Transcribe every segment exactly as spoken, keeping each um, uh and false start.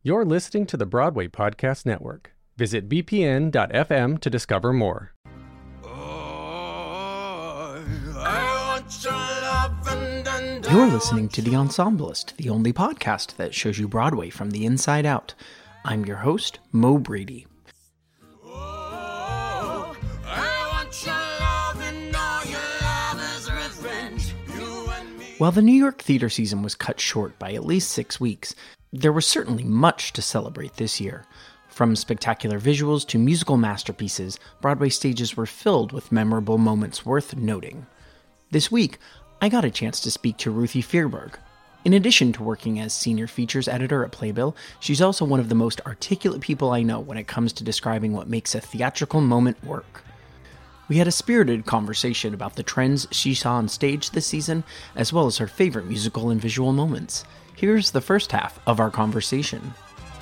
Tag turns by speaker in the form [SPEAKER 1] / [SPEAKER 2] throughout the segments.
[SPEAKER 1] You're listening to the Broadway Podcast Network. Visit b p n dot f m to discover more.
[SPEAKER 2] You're listening to The Ensemblist, the only podcast that shows you Broadway from the inside out. I'm your host, Mo Brady. While the New York theater season was cut short by at least six weeks, there was certainly much to celebrate this year. From spectacular visuals to musical masterpieces, Broadway stages were filled with memorable moments worth noting. This week, I got a chance to speak to Ruthie Fjerberg. In addition to working as senior features editor at Playbill, she's also one of the most articulate people I know when it comes to describing what makes a theatrical moment work. We had a spirited conversation about the trends she saw on stage this season, as well as her favorite musical and visual moments. Here's the first half of our conversation.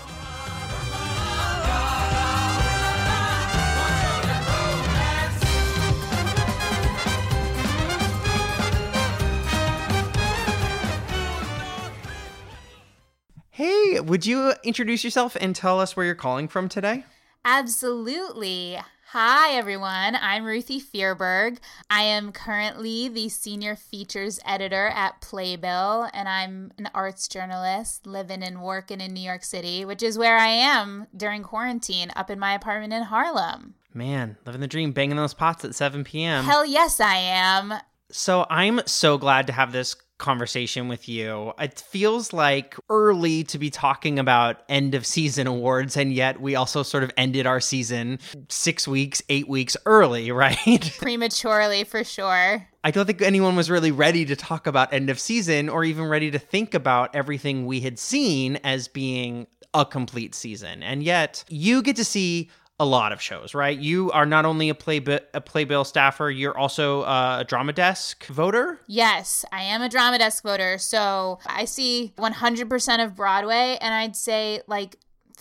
[SPEAKER 2] Hey, would you introduce yourself and tell us where you're calling from today?
[SPEAKER 3] Absolutely. Hi, everyone. I'm Ruthie Fjerberg. I am currently the senior features editor at Playbill, and I'm an arts journalist living and working in New York City, which is where I am during quarantine up in my apartment in Harlem.
[SPEAKER 2] Man, living the dream, banging those pots at seven p.m.
[SPEAKER 3] Hell yes, I am.
[SPEAKER 2] So I'm so glad to have this conversation with you. It feels like early to be talking about end of season awards, and yet we also sort of ended our season six weeks, eight weeks early, right?
[SPEAKER 3] Prematurely, for sure.
[SPEAKER 2] I don't think anyone was really ready to talk about end of season or even ready to think about everything we had seen as being a complete season. And yet you get to see a lot of shows, right? You are not only a, play, a Playbill staffer, you're also a Drama Desk voter?
[SPEAKER 3] Yes, I am a Drama Desk voter. So I see one hundred percent of Broadway, and I'd say like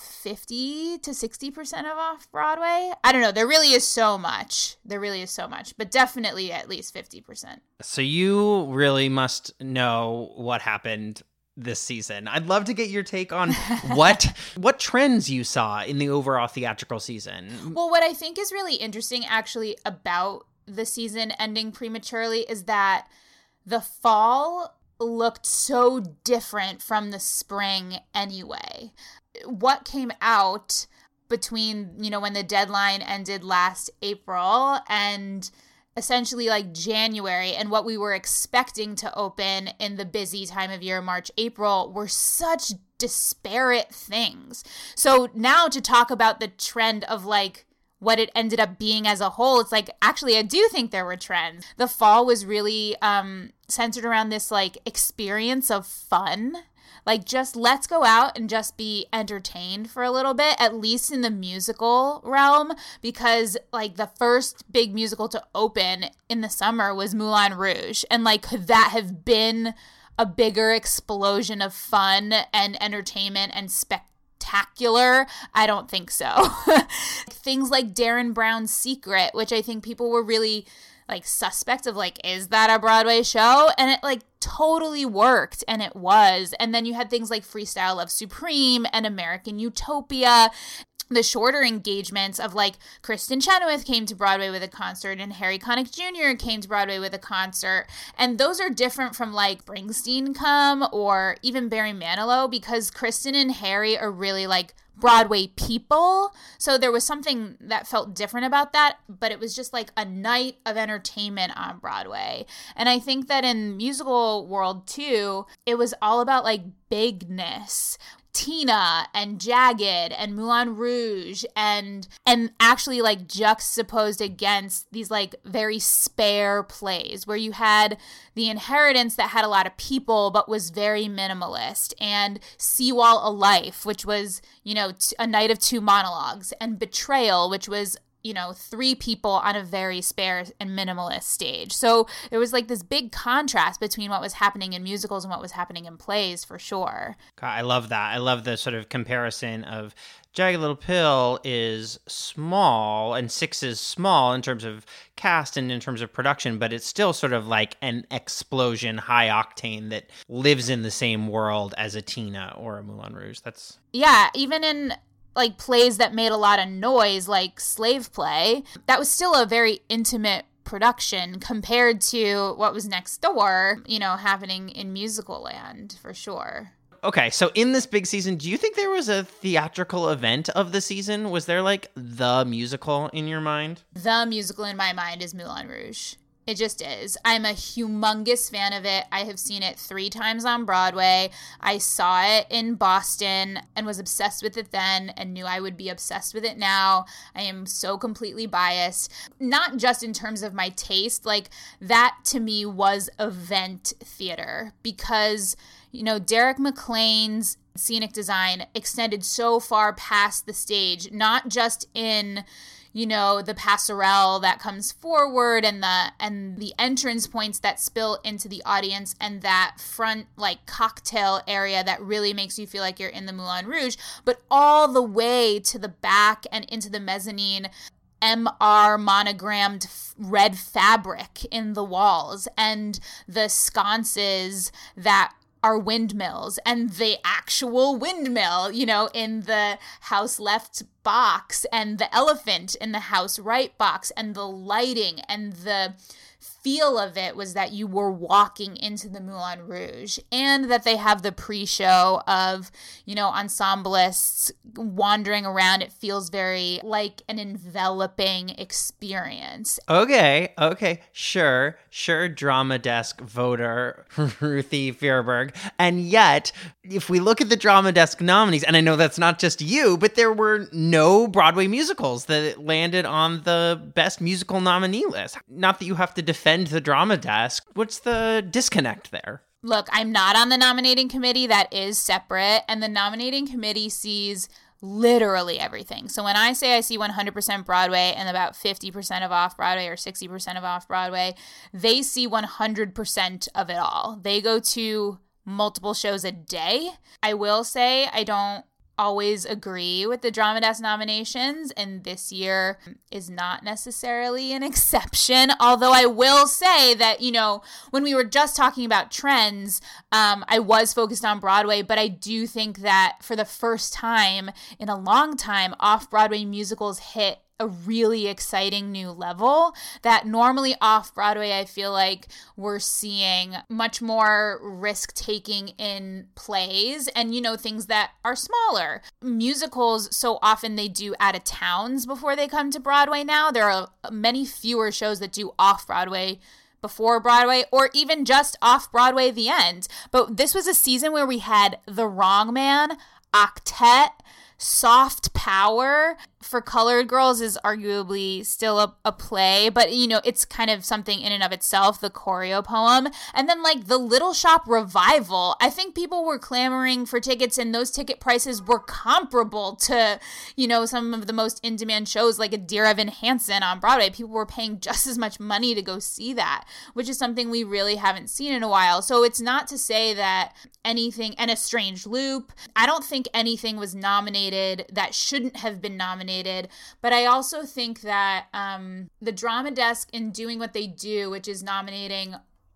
[SPEAKER 3] fifty to sixty percent of off-Broadway. I don't know. There really is so much. There really is so much, but definitely at least fifty percent.
[SPEAKER 2] So you really must know what happened this season. I'd love to get your take on what what trends you saw in the overall theatrical season.
[SPEAKER 3] Well, what I think is really interesting actually about the season ending prematurely is that the fall looked so different from the spring anyway. What came out between, you know, when the deadline ended last April and essentially like January and what we were expecting to open in the busy time of year, March, April, were such disparate things. So now to talk about the trend of like what it ended up being as a whole, it's like, actually, I do think there were trends. The fall was really um, centered around this like experience of fun. Like, just let's go out and just be entertained for a little bit, at least in the musical realm, because, like, the first big musical to open in the summer was Moulin Rouge. And, like, could that have been a bigger explosion of fun and entertainment and spectacular? I don't think so. Things like Darren Brown's Secret, which I think people were really like suspect of like, is that a Broadway show? And it like totally worked, and it was. And then you had things like Freestyle Love Supreme and American Utopia. The shorter engagements of like Kristen Chenoweth came to Broadway with a concert and Harry Connick Junior came to Broadway with a concert. And those are different from like Springsteen Come or even Barry Manilow, because Kristen and Harry are really like Broadway people. So there was something that felt different about that, but it was just like a night of entertainment on Broadway. And I think that in musical world too, it was all about like bigness. Tina and Jagged and Moulin Rouge and and actually like juxtaposed against these like very spare plays where you had The Inheritance that had a lot of people but was very minimalist, and Seawall A Life, which was, you know, t- a night of two monologues, and Betrayal, which was, you know, three people on a very spare and minimalist stage. So there was like this big contrast between what was happening in musicals and what was happening in plays, for sure.
[SPEAKER 4] God, I love that. I love the sort of comparison of Jagged Little Pill is small and Six is small in terms of cast and in terms of production, but it's still sort of like an explosion, high octane that lives in the same world as a Tina or a Moulin Rouge. That's
[SPEAKER 3] yeah, even in like plays that made a lot of noise, like Slave Play, that was still a very intimate production compared to what was next door, you know, happening in musical land, for sure.
[SPEAKER 4] Okay, so in this big season, do you think there was a theatrical event of the season? Was there like the musical in your mind?
[SPEAKER 3] The musical in my mind is Moulin Rouge. It just is. I'm a humongous fan of it. I have seen it three times on Broadway. I saw it in Boston and was obsessed with it then and knew I would be obsessed with it now. I am so completely biased. Not just in terms of my taste. Like, that to me was event theater because, you know, Derek McLean's scenic design extended so far past the stage, not just in, you know, the passerelle that comes forward and the and the entrance points that spill into the audience and that front like cocktail area that really makes you feel like you're in the Moulin Rouge, but all the way to the back and into the mezzanine M R monogrammed red fabric in the walls and the sconces that are windmills and the actual windmill, you know, in the house left box and the elephant in the house right box and the lighting and the feel of it was that you were walking into the Moulin Rouge and that they have the pre-show of, you know, ensemblists wandering around. It feels very like an enveloping experience.
[SPEAKER 4] Okay, okay, sure, sure, drama desk voter Ruthie Fierberg. And yet, if we look at the drama desk nominees, and I know that's not just you, but there were no Broadway musicals that landed on the best musical nominee list. Not that you have to defend the drama desk. What's the disconnect there?
[SPEAKER 3] Look, I'm not on the nominating committee. That is separate. And the nominating committee sees literally everything. So when I say I see one hundred percent Broadway and about fifty percent of off-Broadway or sixty percent of off-Broadway, they see one hundred percent of it all. They go to multiple shows a day. I will say I don't always agree with the Drama Desk nominations, and this year is not necessarily an exception. Although I will say that, you know, when we were just talking about trends, um, I was focused on Broadway, but I do think that for the first time in a long time, off-Broadway musicals hit a really exciting new level that normally off-Broadway, I feel like we're seeing much more risk-taking in plays and, you know, things that are smaller. Musicals, so often they do out-of-towns before they come to Broadway now. There are many fewer shows that do off-Broadway before Broadway or even just off-Broadway at the end. But this was a season where we had The Wrong Man, Octet, Soft Power. For Colored Girls is arguably still a, a play, but, you know, it's kind of something in and of itself, the choreo poem. And then, like, the Little Shop Revival, I think people were clamoring for tickets, and those ticket prices were comparable to, you know, some of the most in-demand shows, like a Dear Evan Hansen on Broadway. People were paying just as much money to go see that, which is something we really haven't seen in a while. So it's not to say that anything, and A Strange Loop, I don't think anything was nominated that shouldn't have been nominated. But I also think that um, the Drama Desk, in doing what they do, which is nominating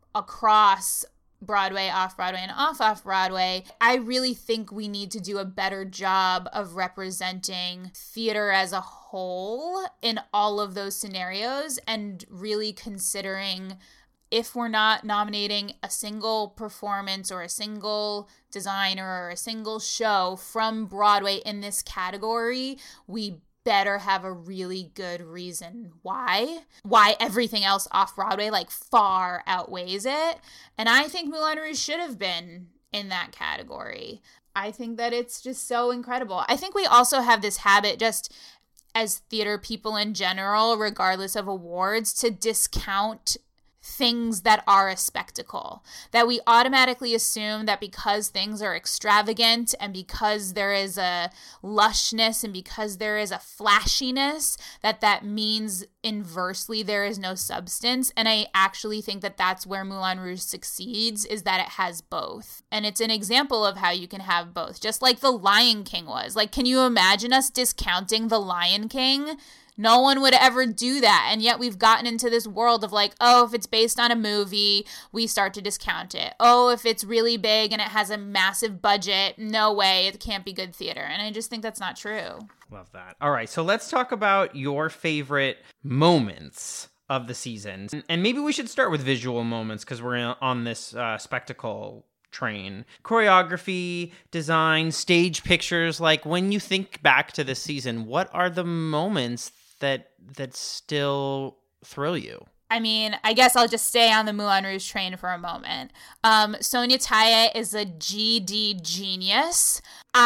[SPEAKER 3] across Broadway, off-Broadway, and off-off-Broadway, I really think we need to do a better job of representing theater as a whole in all of those scenarios and really considering, if we're not nominating a single performance or a single designer or a single show from Broadway in this category, we better have a really good reason why. Why everything else off Broadway like far outweighs it. And I think Moulin Rouge should have been in that category. I think that it's just so incredible. I think we also have this habit, just as theater people in general, regardless of awards, to discount things that are a spectacle, that we automatically assume that because things are extravagant and because there is a lushness and because there is a flashiness, that that means inversely there is no substance. And I actually think that that's where Moulin Rouge succeeds, is that it has both. And it's an example of how you can have both, just like The Lion King was. Like, can you imagine us discounting The Lion King? No one would ever do that. And yet we've gotten into this world of like, oh, if it's based on a movie, we start to discount it. Oh, if it's really big and it has a massive budget, no way, it can't be good theater. And I just think that's not true.
[SPEAKER 4] Love that. All right, so let's talk about your favorite moments of the season. And maybe we should start with visual moments because we're in, on this uh, spectacle train. Choreography, design, stage pictures. Like, when you think back to this season, what are the moments that that still thrill you?
[SPEAKER 3] I mean, I guess I'll just stay on the Moulin Rouge train for a moment. Um, Sonia Tayeh is a G D genius.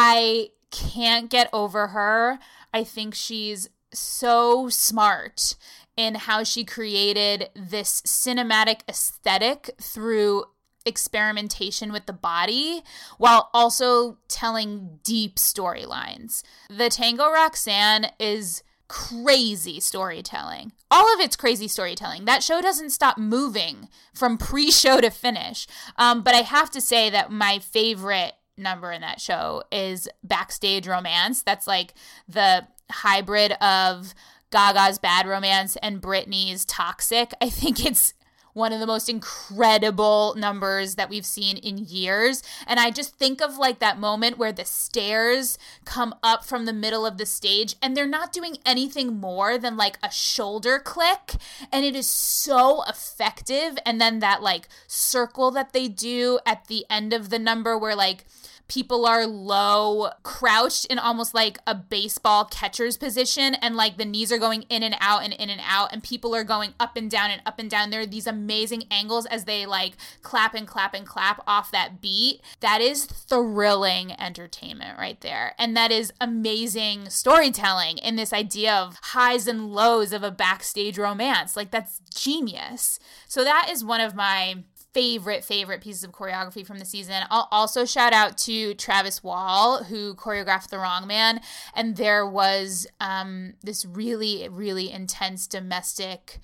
[SPEAKER 3] I can't get over her. I think she's so smart in how she created this cinematic aesthetic through experimentation with the body while also telling deep storylines. The Tango Roxanne is crazy storytelling. All of it's crazy storytelling. That show doesn't stop moving from pre-show to finish. Um, but I have to say that my favorite number in that show is Backstage Romance. That's like the hybrid of Gaga's Bad Romance and Britney's Toxic. I think it's one of the most incredible numbers that we've seen in years. And I just think of like that moment where the stairs come up from the middle of the stage and they're not doing anything more than like a shoulder click. And it is so effective. And then that like circle that they do at the end of the number where like people are low, crouched in almost like a baseball catcher's position, and like the knees are going in and out and in and out, and people are going up and down and up and down. There are these amazing angles as they like clap and clap and clap off that beat. That is thrilling entertainment right there. And that is amazing storytelling in this idea of highs and lows of a backstage romance. Like, that's genius. So that is one of my favorite, favorite pieces of choreography from the season. I'll also shout out to Travis Wall, who choreographed The Wrong Man. And there was um, this really, really intense domestic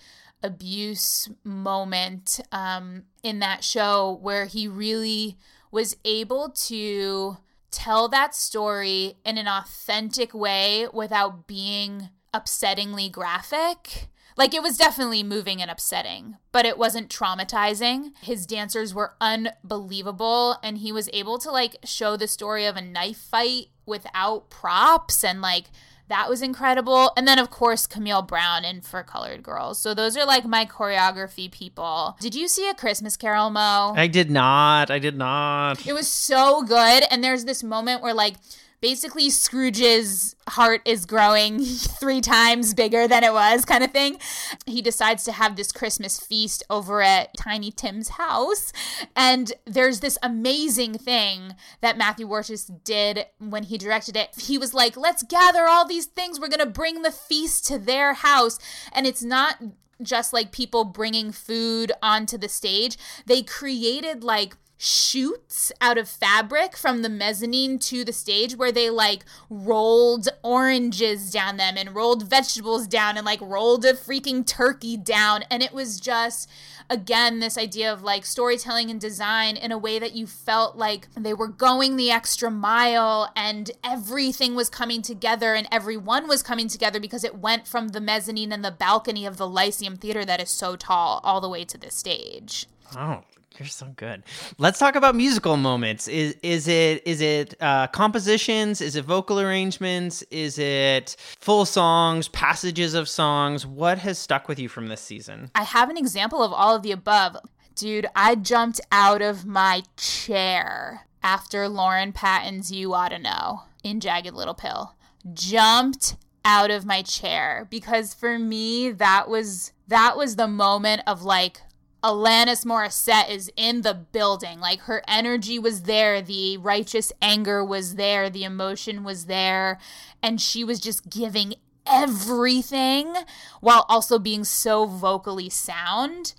[SPEAKER 3] abuse moment um, in that show where he really was able to tell that story in an authentic way without being upsettingly graphic. Like, it was definitely moving and upsetting, but it wasn't traumatizing. His dancers were unbelievable, and he was able to, like, show the story of a knife fight without props, and, like, that was incredible. And then, of course, Camille Brown in For Colored Girls. So those are, like, my choreography people. Did you see A Christmas Carol, Mo?
[SPEAKER 4] I did not. I did not.
[SPEAKER 3] It was so good, and there's this moment where, like, basically Scrooge's heart is growing three times bigger than it was, kind of thing. He decides to have this Christmas feast over at Tiny Tim's house. And there's this amazing thing that Matthew Warchus did when he directed it. He was like, let's gather all these things. We're going to bring the feast to their house. And it's not just like people bringing food onto the stage. They created like shoots out of fabric from the mezzanine to the stage where they like rolled oranges down them and rolled vegetables down and like rolled a freaking turkey down. And it was just, again, this idea of like storytelling and design in a way that you felt like they were going the extra mile and everything was coming together and everyone was coming together because it went from the mezzanine and the balcony of the Lyceum Theater that is so tall all the way to the stage.
[SPEAKER 4] Oh, you're so good. Let's talk about musical moments. Is is it is it uh, compositions? Is it vocal arrangements? Is it full songs, passages of songs? What has stuck with you from this season?
[SPEAKER 3] I have an example of all of the above. Dude, I jumped out of my chair after Lauren Patton's You Oughta Know in Jagged Little Pill. Jumped out of my chair because for me, that was that was the moment of like, Alanis Morissette is in the building. Like, her energy was there. The righteous anger was there. The emotion was there. And she was just giving everything while also being so vocally sound.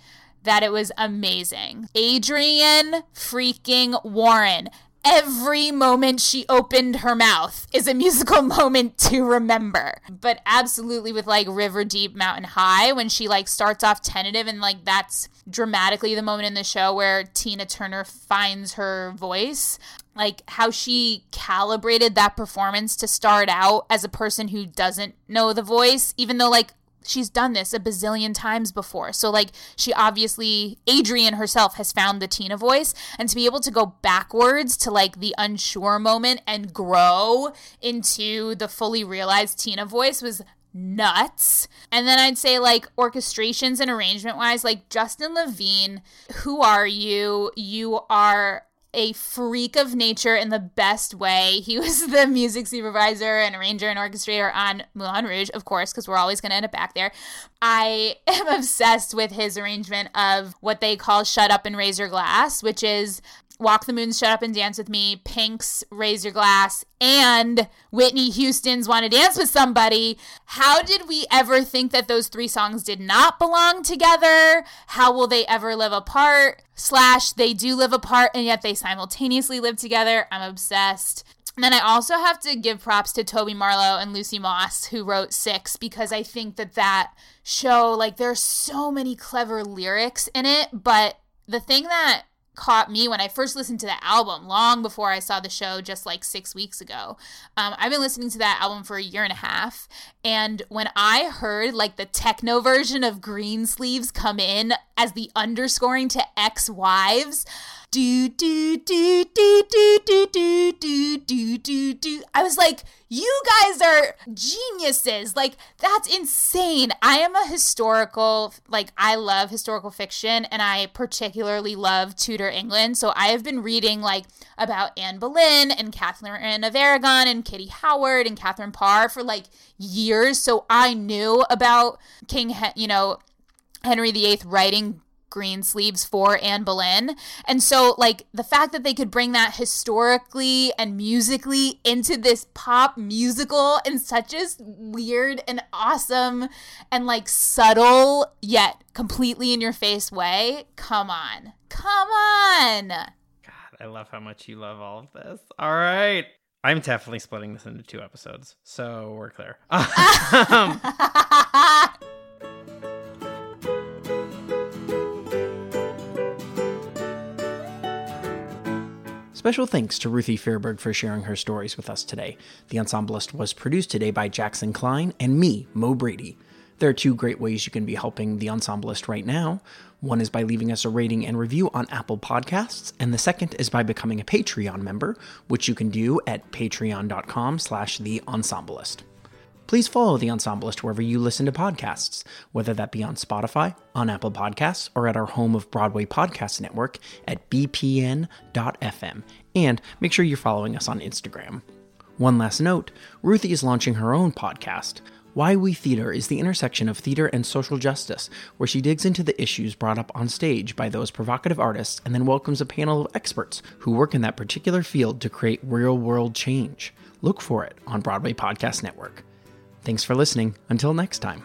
[SPEAKER 3] that it was amazing. Adrienne freaking Warren. Every moment she opened her mouth is a musical moment to remember. But absolutely with like River Deep Mountain High, when she like starts off tentative, and like that's dramatically the moment in the show where Tina Turner finds her voice. Like how she calibrated that performance to start out as a person who doesn't know the voice, even though like she's done this a bazillion times before. So like she obviously, Adrienne herself has found the Tina voice, and to be able to go backwards to like the unsure moment and grow into the fully realized Tina voice was nuts. And then I'd say like orchestrations and arrangement wise, like Justin Levine, who are you? You are a freak of nature in the best way. He was the music supervisor and arranger and orchestrator on Moulin Rouge, of course, because we're always going to end up back there. I am obsessed with his arrangement of what they call Shut Up and Raise Your Glass, which is Walk the Moon, Shut Up and Dance with Me, Pink's Raise Your Glass, and Whitney Houston's Wanna Dance with Somebody. How did we ever think that those three songs did not belong together? How will they ever live apart? Slash, they do live apart, and yet they simultaneously live together. I'm obsessed. And then I also have to give props to Toby Marlowe and Lucy Moss, who wrote Six, because I think that that show, like, there's so many clever lyrics in it, but the thing that caught me when I first listened to the album, long before I saw the show just like six weeks ago. Um, I've been listening to that album for a year and a half. And when I heard like the techno version of Greensleeves come in as the underscoring to Ex-Wives, do, do, do, do, do, do, do, do, do, do, do. I was like, you guys are geniuses. Like, that's insane. I am a historical, like, I love historical fiction, and I particularly love Tudor England. So I have been reading, like, about Anne Boleyn and Catherine of Aragon and Kitty Howard and Catherine Parr for, like, years. So I knew about King, you know, Henry the Eighth writing Greensleeves for Anne Boleyn. And so like the fact that they could bring that historically and musically into this pop musical in such a weird and awesome and like subtle yet completely in your face way. Come on. Come on.
[SPEAKER 4] God, I love how much you love all of this. All right. I'm definitely splitting this into two episodes, so we're clear. um,
[SPEAKER 2] Special thanks to Ruthie Fairberg for sharing her stories with us today. The Ensemblist was produced today by Jackson Klein and me, Mo Brady. There are two great ways you can be helping The Ensemblist right now. One is by leaving us a rating and review on Apple Podcasts, and the second is by becoming a Patreon member, which you can do at patreon.com slash The Ensemblist. Please follow The Ensemblist wherever you listen to podcasts, whether that be on Spotify, on Apple Podcasts, or at our home of Broadway Podcast Network at b p n dot f m. And make sure you're following us on Instagram. One last note, Ruthie is launching her own podcast. Why We Theater is the intersection of theater and social justice, where she digs into the issues brought up on stage by those provocative artists and then welcomes a panel of experts who work in that particular field to create real-world change. Look for it on Broadway Podcast Network. Thanks for listening. Until next time.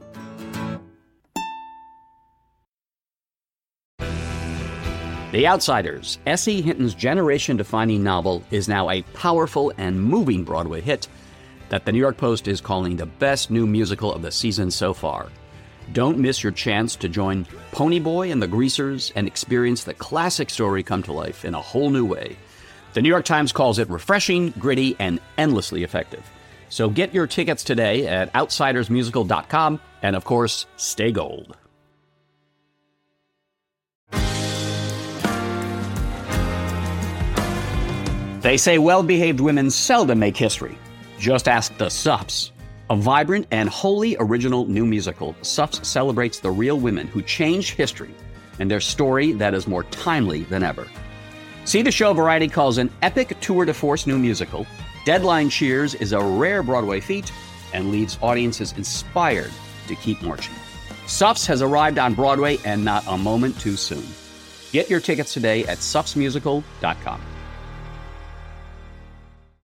[SPEAKER 5] The Outsiders, S E. Hinton's generation-defining novel, is now a powerful and moving Broadway hit that the New York Post is calling the best new musical of the season so far. Don't miss your chance to join Ponyboy and the Greasers and experience the classic story come to life in a whole new way. The New York Times calls it refreshing, gritty, and endlessly effective. So get your tickets today at outsiders musical dot com, and of course, stay gold. They say well-behaved women seldom make history. Just ask the Suffs. A vibrant and wholly original new musical, Suffs celebrates the real women who changed history and their story that is more timely than ever. See the show Variety calls an epic tour de force new musical. Deadline cheers is a rare Broadway feat and leaves audiences inspired to keep marching. Suffs has arrived on Broadway, and not a moment too soon. Get your tickets today at suffs musical dot com.